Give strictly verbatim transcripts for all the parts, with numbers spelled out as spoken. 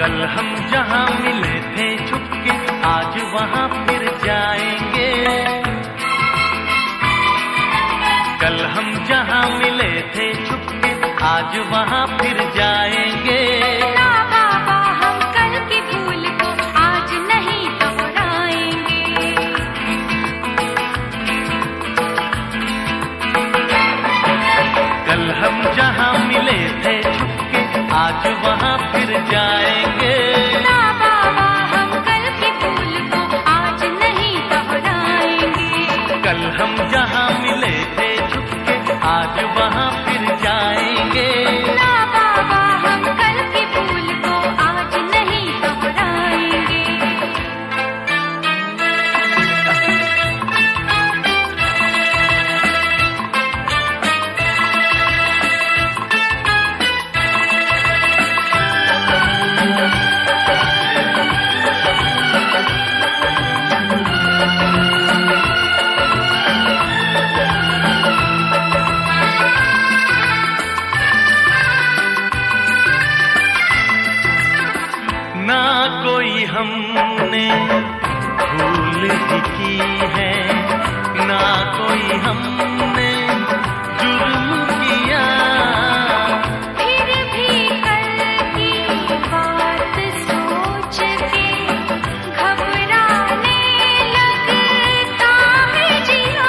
कल हम जहाँ मिले थे छुपके आज वहाँ फिर जाएंगे। कल हम जहाँ मिले थे छुपके आज वहाँ फिर जाएंगे। ना बाबा हम कल की भूल को आज नहीं दोहराएंगे। कल हम जहाँ मिले थे छुपके आज वहाँ फिर जाएंगे। ना बाबा हम कल की भूल को आज नहीं दोहराएंगे। कल हम जहाँ मिले थे छुपके आज वहाँ फिर जाएंगे। ना बाबा हम कल की भूल को आज नहीं दोहराएंगे। ना कोई हमने भूल ही की है, ना कोई हमने जुर्म किया। फिर भी कल की बात सोच के घबराने लगता है जिया।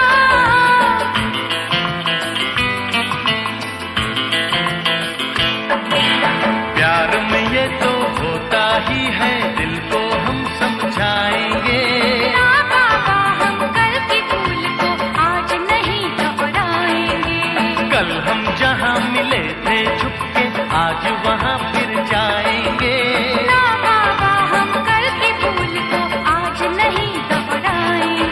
प्यार में ये तो होता ही है, दिल को हम समझाएंगे। ना बाबा हम कल की भूल को आज नहीं दोहराएंगे। कल हम जहाँ मिले थे छुपके आज वहाँ फिर जाएंगे। ना बाबा हम कल की भूल को आज नहीं दोहराएंगे।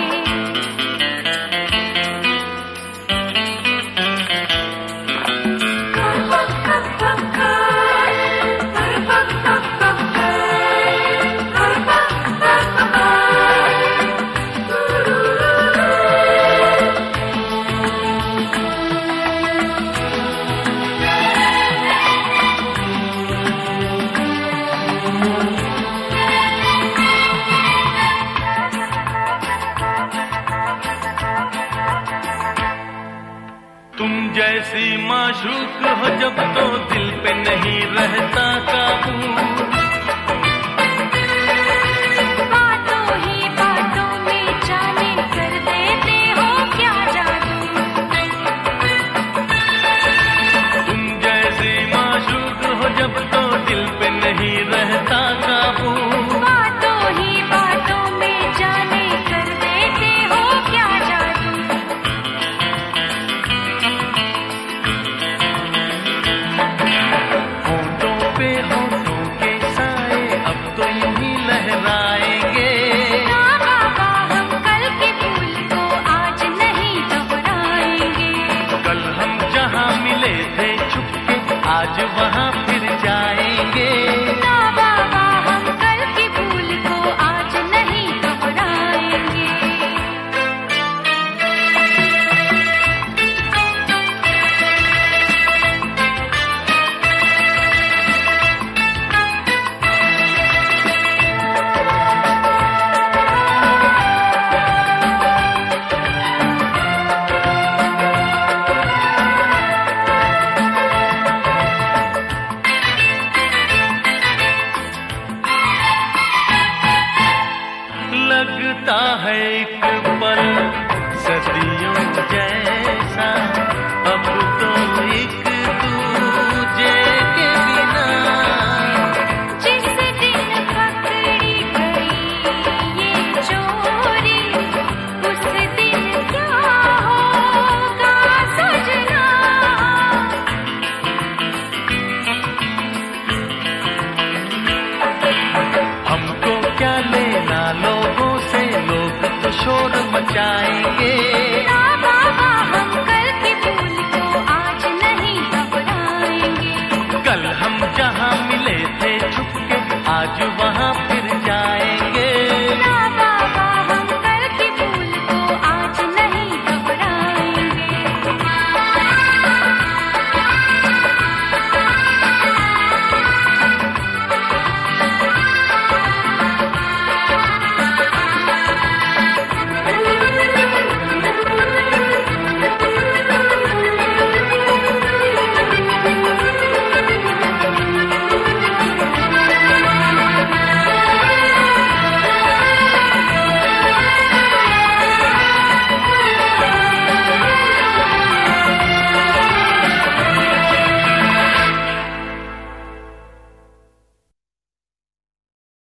तुम जैसी माशूक हो जब तो दिल पे नहीं रहता काबू। बातों ही बातों में जाने कर देते हो क्या जादू। तुम जैसी माशूक हो जब तो दिल पे नहीं रहता काबू। बातों ही बातों में जाने कर देते हो क्या जादू। होठों पे होठों के साए अब तो यूं ही लहराएंगे। ना बाबा हम कल की भूल को आज नहीं दोहराएंगे। कल हम जहाँ मिले थे छुपके आज वहाँ फिर जाएंगे।